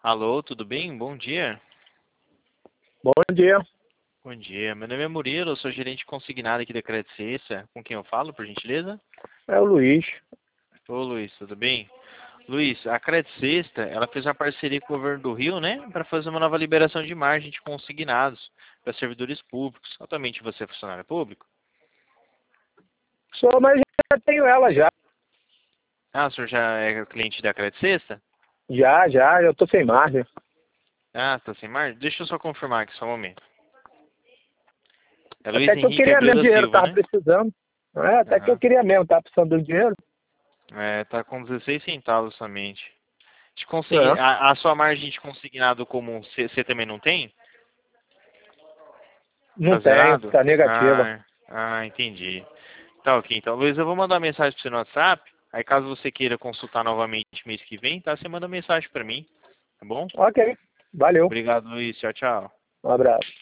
Alô, tudo bem? Bom dia. Bom dia. Bom dia. Meu nome é Murilo, eu sou gerente consignado aqui da Credit Suisse. Com quem eu falo, por gentileza? É o Luiz. Ô, Luiz, tudo bem? Luiz, a Credit Suisse, ela fez uma parceria com o governo do Rio, né, para fazer uma nova liberação de margem de consignados para servidores públicos. Atualmente você é funcionário público? Sou, mas já tenho ela já. Ah, o senhor já é cliente da Credit Suisse? Já. Eu tô sem margem. Ah, tá sem margem? Deixa eu só confirmar aqui, só um momento. É Luiz Até que eu Henrique queria Abreu mesmo da dinheiro, Silva, tava né? precisando. Até que eu Aham. queria mesmo, tava precisando do dinheiro. É, tá com 16 centavos somente. É. A sua margem de consignado comum, você também não tem? Não Tá tenho, zerado? tá negativa. Entendi. Tá ok. Então, Luiz, eu vou mandar uma mensagem para você no WhatsApp. Aí, caso você queira consultar novamente mês que vem, tá? Você manda mensagem para mim, tá bom? Ok, valeu. Obrigado, Luiz. Tchau, tchau. Um abraço.